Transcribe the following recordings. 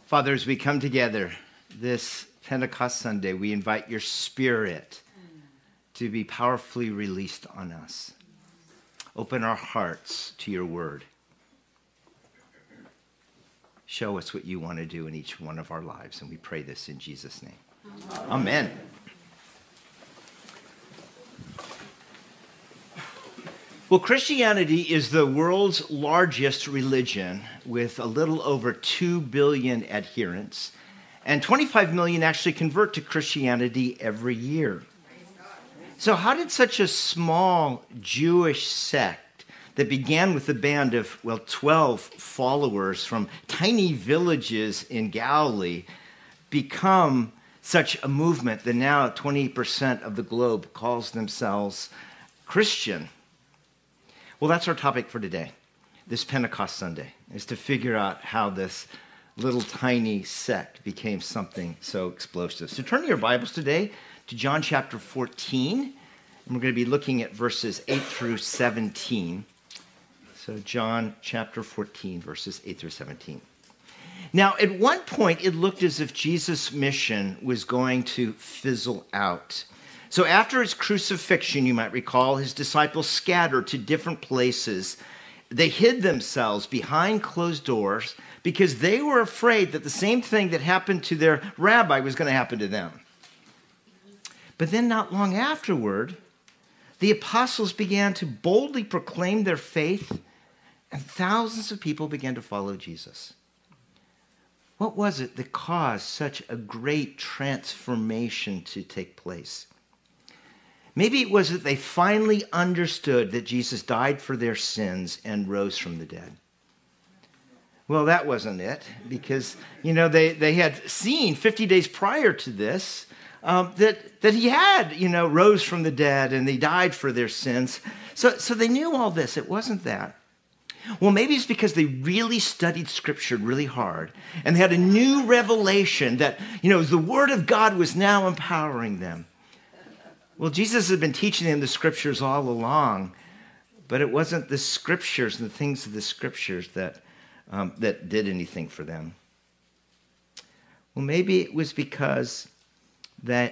Father, as we come together this Pentecost Sunday, we invite your Spirit to be powerfully released on us. Open our hearts to your word. Show us what you want to do in each one of our lives, and we pray this in Jesus' name. Amen. Well, Christianity is the world's largest religion with a little over 2 billion adherents, and 25 million actually convert to Christianity every year. So how did such a small Jewish sect that began with a band of, 12 followers from tiny villages in Galilee become such a movement that now 28% of the globe calls themselves Christian? Well, that's our topic for today, this Pentecost Sunday, is to figure out how this little tiny sect became something so explosive. So turn to your Bibles today to John chapter 14, and we're going to be looking at verses 8 through 17. So John chapter 14, verses 8 through 17. Now, at one point, it looked as if Jesus' mission was going to fizzle out. So after his crucifixion, you might recall, his disciples scattered to different places. They hid themselves behind closed doors because they were afraid that the same thing that happened to their rabbi was going to happen to them. But then not long afterward, the apostles began to boldly proclaim their faith, and thousands of people began to follow Jesus. What was it that caused such a great transformation to take place? Maybe it was that they finally understood that Jesus died for their sins and rose from the dead. Well, that wasn't it, because, they had seen 50 days prior to this that he had, rose from the dead and he died for their sins. So they knew all this. It wasn't that. Well, maybe it's because they really studied Scripture really hard and they had a new revelation that, the Word of God was now empowering them. Well, Jesus had been teaching them the Scriptures all along, but it wasn't the Scriptures and the things of the Scriptures that did anything for them. Well, maybe it was because they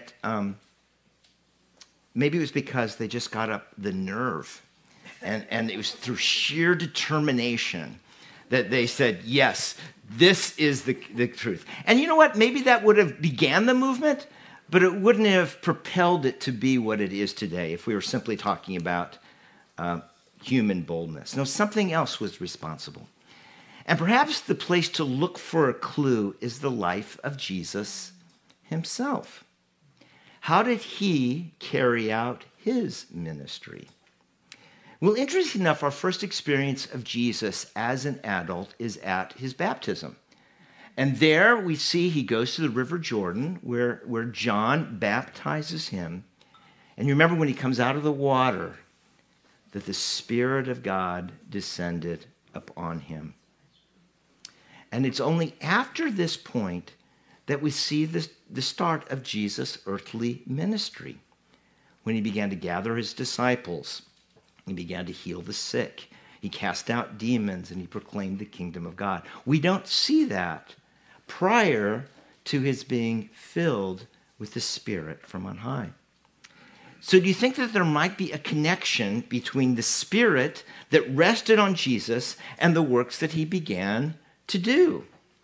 just got up the nerve, and it was through sheer determination that they said, yes, this is the truth. And you know what? Maybe that would have began the movement, but it wouldn't have propelled it to be what it is today if we were simply talking about human boldness. No, something else was responsible. And perhaps the place to look for a clue is the life of Jesus himself. How did he carry out his ministry? Well, interesting enough, our first experience of Jesus as an adult is at his baptism. And there we see he goes to the River Jordan where John baptizes him. And you remember when he comes out of the water that the Spirit of God descended upon him. And it's only after this point that we see the start of Jesus' earthly ministry, when he began to gather his disciples. He began to heal the sick. He cast out demons and he proclaimed the kingdom of God. We don't see that prior to his being filled with the Spirit from on high. So do you think that there might be a connection between the Spirit that rested on Jesus and the works that he began to do?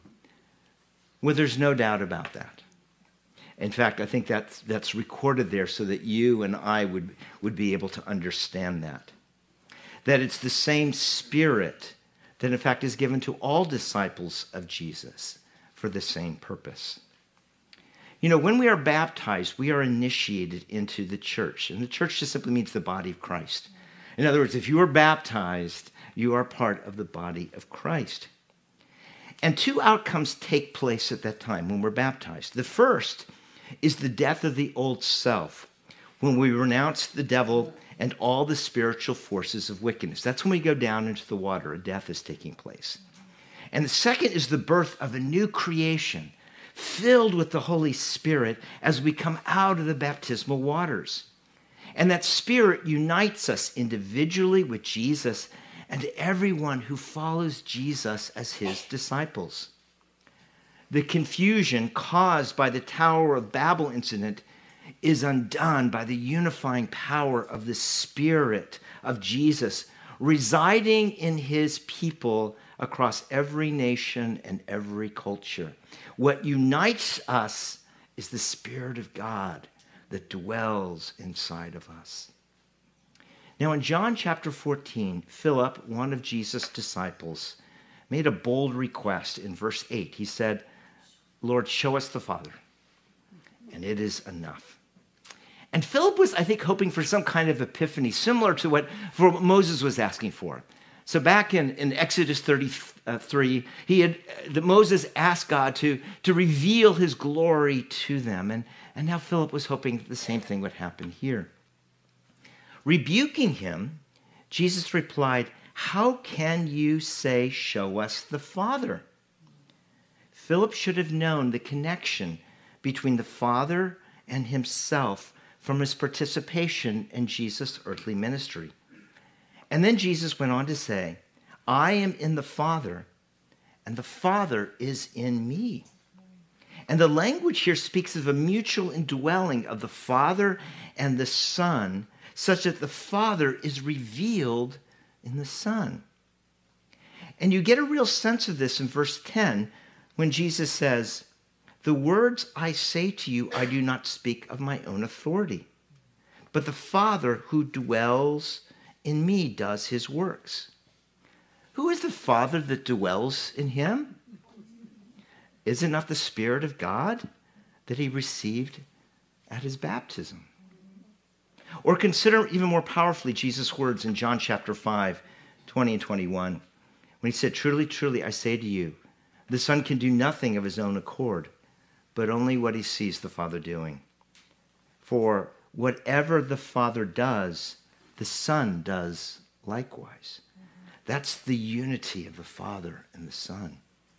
Well, there's no doubt about that. In fact, I think that's recorded there so that you and I would be able to understand that. That it's the same Spirit that in fact is given to all disciples of Jesus for the same purpose. When we are baptized, we are initiated into the church. And the church just simply means the body of Christ. In other words, if you are baptized, you are part of the body of Christ. And two outcomes take place at that time when we're baptized. The first is the death of the old self, when we renounce the devil and all the spiritual forces of wickedness. That's when we go down into the water. A death is taking place. And the second is the birth of a new creation, filled with the Holy Spirit as we come out of the baptismal waters. And that Spirit unites us individually with Jesus and everyone who follows Jesus as his disciples. the confusion caused by the Tower of Babel incident is undone by the unifying power of the Spirit of Jesus residing in his people across every nation and every culture. What unites us is the Spirit of God that dwells inside of us. Now in John chapter 14, Philip, one of Jesus' disciples, made a bold request in verse 8. He said, "Lord, show us the Father, and it is enough." And Philip was, I think, hoping for some kind of epiphany, similar to what Moses was asking for. So back in Exodus 33, Moses asked God to reveal his glory to them. And now Philip was hoping that the same thing would happen here. Rebuking him, Jesus replied, "How can you say, 'Show us the Father'?" Philip should have known the connection between the Father and himself from his participation in Jesus' earthly ministry. And then Jesus went on to say, "I am in the Father, and the Father is in me." And the language here speaks of a mutual indwelling of the Father and the Son, such that the Father is revealed in the Son. And you get a real sense of this in verse 10 when Jesus says, "The words I say to you, I do not speak of my own authority, but the Father who dwells in me does his works." Who is the Father that dwells in him? Is it not the Spirit of God that he received at his baptism? Or consider even more powerfully Jesus' words in John chapter 5, 20 and 21, when he said, "Truly, truly, I say to you, the Son can do nothing of his own accord, but only what he sees the Father doing. For whatever the Father does, the Son does likewise." That's the unity of the Father and the Son.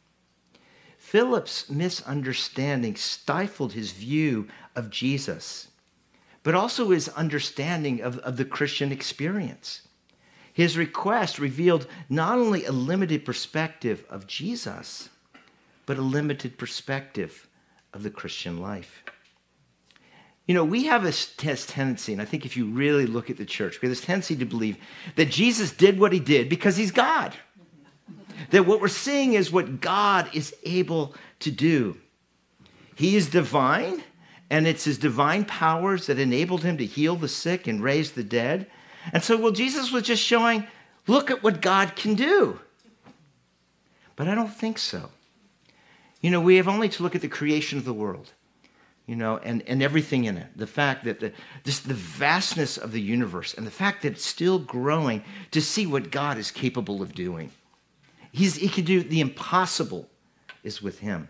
Philip's misunderstanding stifled his view of Jesus, but also his understanding of the Christian experience. His request revealed not only a limited perspective of Jesus, but a limited perspective of the Christian life. You know, we have this tendency, and I think if you really look at the church, we have this tendency to believe that Jesus did what he did because he's God. That what we're seeing is what God is able to do. He is divine, and it's his divine powers that enabled him to heal the sick and raise the dead. And so, Jesus was just showing, look at what God can do. But I don't think so. You know, we have only to look at the creation of the world, you know, and everything in it. The fact that the vastness of the universe and the fact that it's still growing to see what God is capable of doing. He can do the impossible is with him.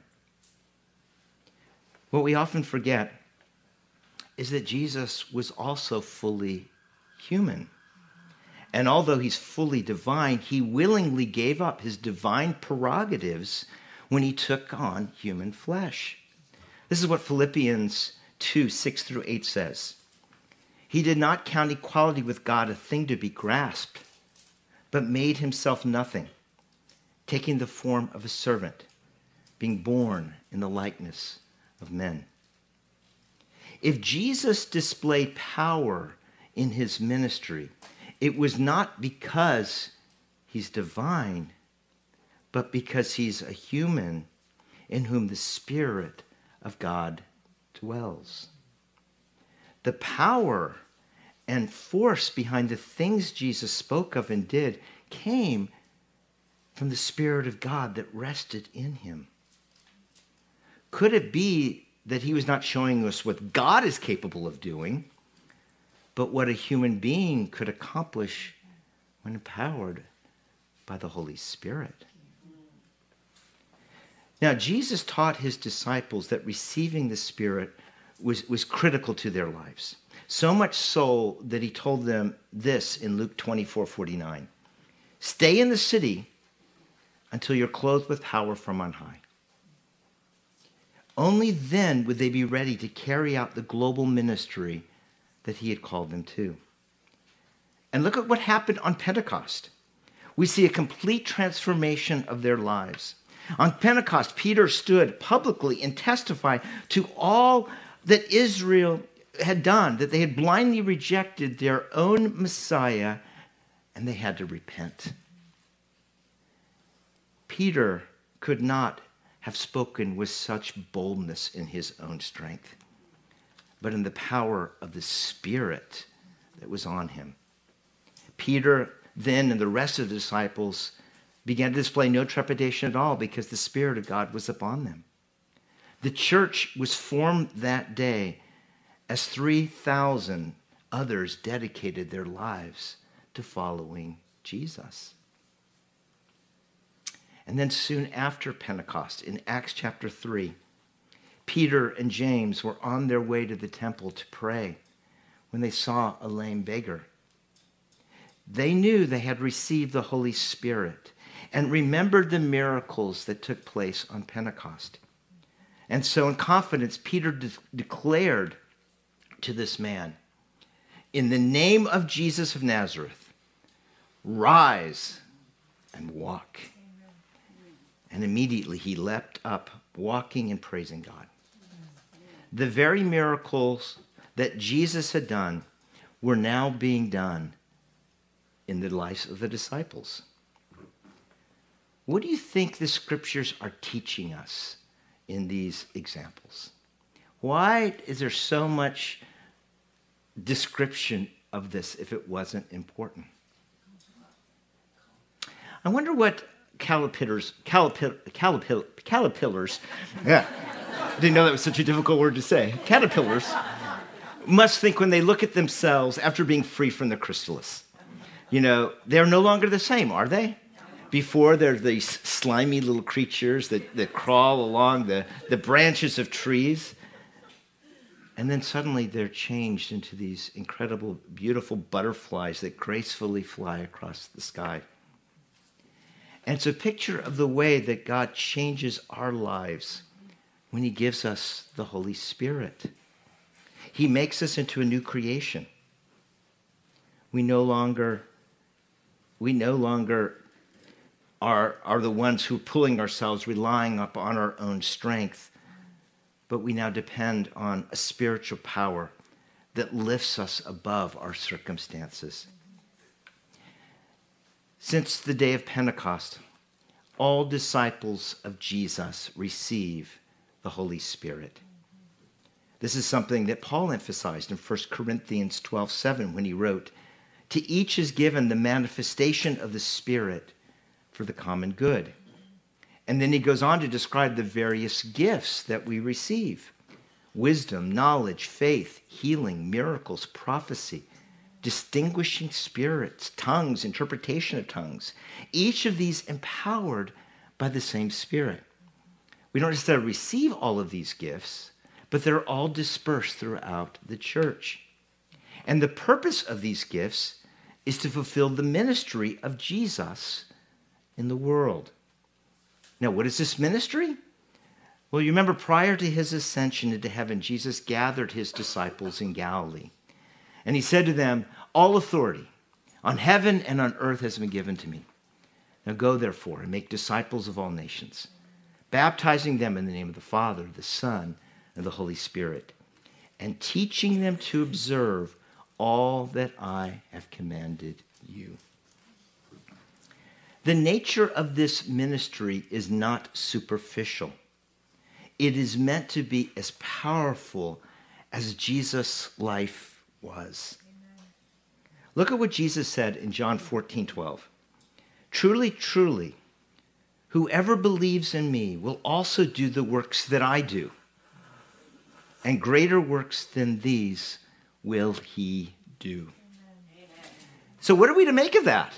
What we often forget is that Jesus was also fully human. And although he's fully divine, he willingly gave up his divine prerogatives when he took on human flesh. This is what Philippians 2, 6 through 8 says. "He did not count equality with God a thing to be grasped, but made himself nothing, taking the form of a servant, being born in the likeness of men." If Jesus displayed power in his ministry, it was not because he's divine, but because he's a human in whom the Spirit of God dwells. The power and force behind the things Jesus spoke of and did came from the Spirit of God that rested in him. Could it be that he was not showing us what God is capable of doing, but what a human being could accomplish when empowered by the Holy Spirit? Now, Jesus taught his disciples that receiving the Spirit was critical to their lives. So much so that he told them this in Luke 24:49. "Stay in the city until you're clothed with power from on high." Only then would they be ready to carry out the global ministry that he had called them to. And look at what happened on Pentecost. We see a complete transformation of their lives. On Pentecost, Peter stood publicly and testified to all that Israel had done, that they had blindly rejected their own Messiah, and they had to repent. Peter could not have spoken with such boldness in his own strength, but in the power of the Spirit that was on him. Peter then and the rest of the disciples began to display no trepidation at all because the Spirit of God was upon them. The church was formed that day as 3,000 others dedicated their lives to following Jesus. And then soon after Pentecost, in Acts chapter 3, Peter and James were on their way to the temple to pray when they saw a lame beggar. They knew they had received the Holy Spirit and remembered the miracles that took place on Pentecost. And so in confidence, Peter declared to this man, "In the name of Jesus of Nazareth, rise and walk." And immediately he leapt up, walking and praising God. The very miracles that Jesus had done were now being done in the lives of the disciples. What do you think the scriptures are teaching us in these examples? Why is there so much description of this if it wasn't important? I wonder what caterpillars, yeah, didn't know that was such a difficult word to say. Caterpillars must think when they look at themselves after being free from the chrysalis. You know, they're no longer the same, are they? Before, they're these slimy little creatures that crawl along the branches of trees. And then suddenly they're changed into these incredible, beautiful butterflies that gracefully fly across the sky. And it's a picture of the way that God changes our lives when he gives us the Holy Spirit. He makes us into a new creation. We no longer are the ones who are pulling ourselves, relying upon our own strength, but we now depend on a spiritual power that lifts us above our circumstances. Since the day of Pentecost, all disciples of Jesus receive the Holy Spirit. This is something that Paul emphasized in 1 Corinthians 12:7 when he wrote, "To each is given the manifestation of the Spirit for the common good." And then he goes on to describe the various gifts that we receive: wisdom, knowledge, faith, healing, miracles, prophecy, distinguishing spirits, tongues, interpretation of tongues. Each of these empowered by the same Spirit. We don't necessarily receive all of these gifts, but they're all dispersed throughout the church. And the purpose of these gifts is to fulfill the ministry of Jesus in the world. Now, what is this ministry? Well, you remember prior to his ascension into heaven, Jesus gathered his disciples in Galilee. And he said to them, "All authority on heaven and on earth has been given to me. Now go, therefore, and make disciples of all nations, baptizing them in the name of the Father, the Son, and the Holy Spirit, and teaching them to observe all that I have commanded you." The nature of this ministry is not superficial. It is meant to be as powerful as Jesus' life was. Amen. Look at what Jesus said in John 14:12. "Truly, truly, whoever believes in me will also do the works that I do, and greater works than these will he do." Amen. So what are we to make of that?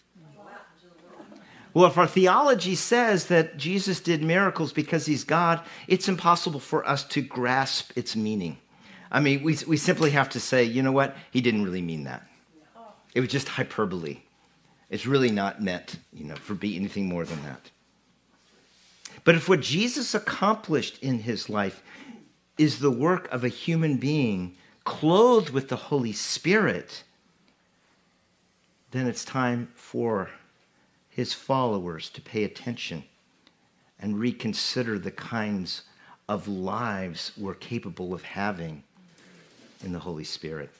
Well, if our theology says that Jesus did miracles because he's God, it's impossible for us to grasp its meaning. I mean, we simply have to say, you know what? He didn't really mean that. It was just hyperbole. It's really not meant, for be anything more than that. But if what Jesus accomplished in his life is the work of a human being clothed with the Holy Spirit, then it's time for his followers to pay attention and reconsider the kinds of lives we're capable of having in the Holy Spirit.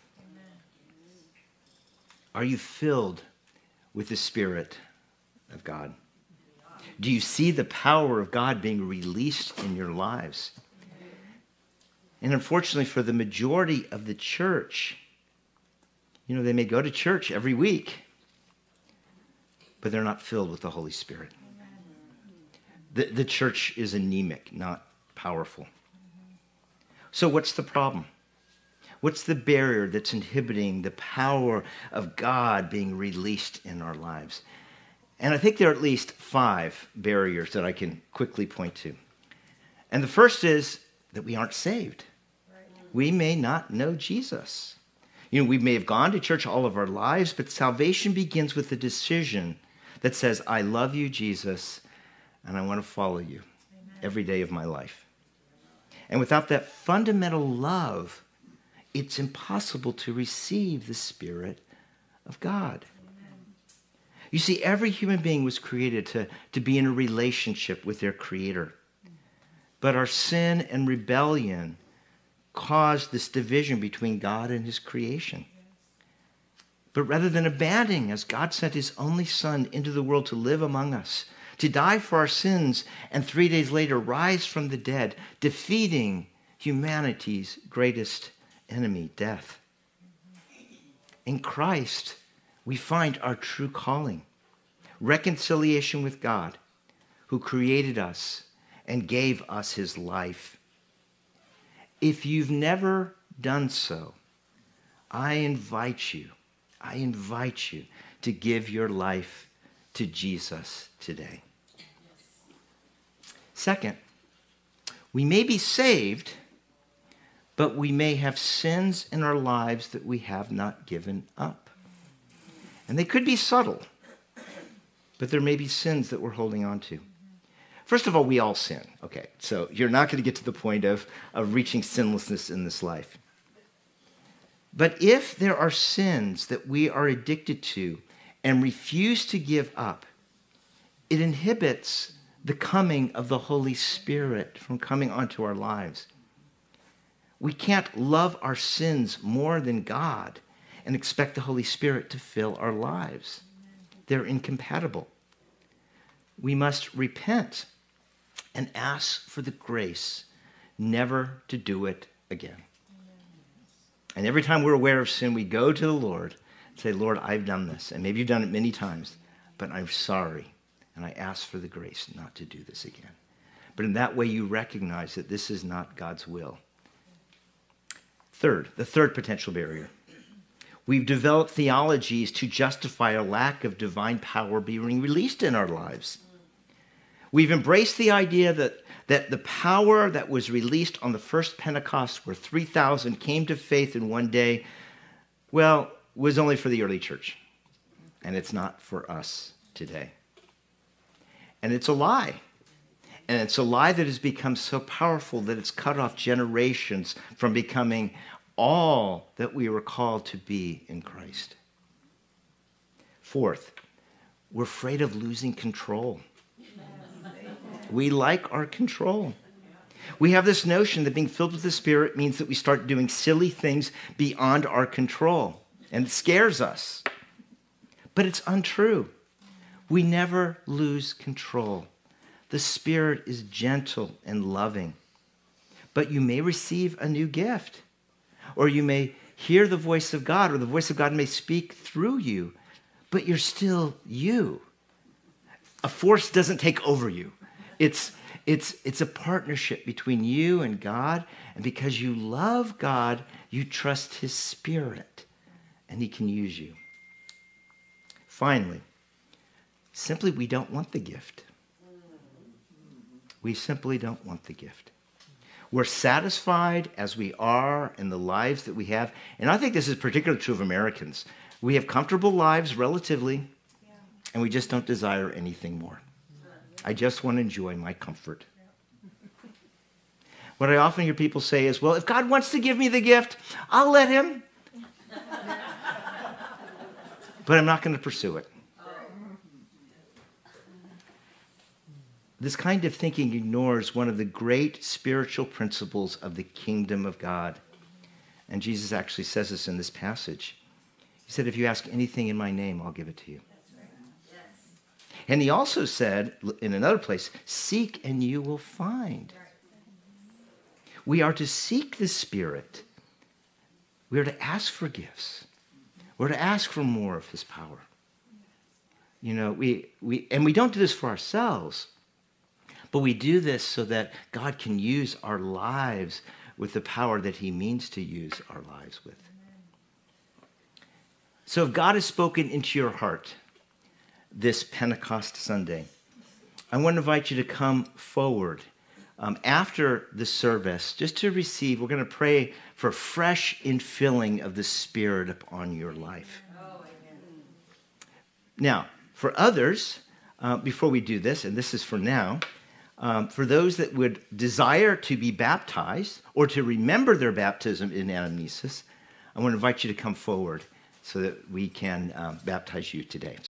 Are you filled with the Spirit of God? Do you see the power of God being released in your lives? And unfortunately, for the majority of the church, they may go to church every week, but they're not filled with the Holy Spirit. The church is anemic, not powerful. So what's the problem? What's the barrier that's inhibiting the power of God being released in our lives? And I think there are at least 5 barriers that I can quickly point to. And the first is that we aren't saved. We may not know Jesus. We may have gone to church all of our lives, but salvation begins with a decision that says, I love you, Jesus, and I want to follow you every day of my life. And without that fundamental love, it's impossible to receive the Spirit of God. You see, every human being was created to be in a relationship with their Creator. But our sin and rebellion caused this division between God and his creation. But rather than abandoning us, God sent his only Son into the world to live among us, to die for our sins, and 3 days later rise from the dead, defeating humanity's greatest enemy, death. In Christ, we find our true calling, reconciliation with God, who created us and gave us his life. If you've never done so, I invite you to give your life to Jesus today. Second, we may be saved, but we may have sins in our lives that we have not given up. And they could be subtle, but there may be sins that we're holding on to. First of all, we all sin. Okay, so you're not going to get to the point of reaching sinlessness in this life. But if there are sins that we are addicted to and refuse to give up, it inhibits the coming of the Holy Spirit from coming onto our lives. We can't love our sins more than God and expect the Holy Spirit to fill our lives. They're incompatible. We must repent and ask for the grace never to do it again. And every time we're aware of sin, we go to the Lord and say, Lord, I've done this. And maybe you've done it many times, but I'm sorry. And I ask for the grace not to do this again. But in that way, you recognize that this is not God's will. Third, the third potential barrier. We've developed theologies to justify a lack of divine power being released in our lives. We've embraced the idea that the power that was released on the first Pentecost, where 3,000 came to faith in one day, was only for the early church. And it's not for us today. And it's a lie. And it's a lie that has become so powerful that it's cut off generations from becoming all that we were called to be in Christ. Fourth, we're afraid of losing control. We like our control. We have this notion that being filled with the Spirit means that we start doing silly things beyond our control. And it scares us. But it's untrue. We never lose control. The Spirit is gentle and loving. But you may receive a new gift. Or you may hear the voice of God, or the voice of God may speak through you. But you're still you. A force doesn't take over you. It's a partnership between you and God. And because you love God, you trust his Spirit. And he can use you. Finally, simply we don't want the gift. We simply don't want the gift. We're satisfied as we are in the lives that we have. And I think this is particularly true of Americans. We have comfortable lives relatively, and we just don't desire anything more. I just want to enjoy my comfort. What I often hear people say is, well, if God wants to give me the gift, I'll let him. But I'm not going to pursue it. this kind of thinking ignores one of the great spiritual principles of the kingdom of God. And Jesus actually says this in this passage. He said, if you ask anything in my name, I'll give it to you. And he also said in another place, seek and you will find. We are to seek the Spirit. We are to ask for gifts. We're to ask for more of his power. You know, we don't do this for ourselves, but we do this so that God can use our lives with the power that he means to use our lives with. So if God has spoken into your heart this Pentecost Sunday, I want to invite you to come forward after the service just to receive. We're going to pray for fresh infilling of the Spirit upon your life. Now, for others, before we do this, and this is for now, for those that would desire to be baptized or to remember their baptism in anamnesis, I want to invite you to come forward so that we can baptize you today.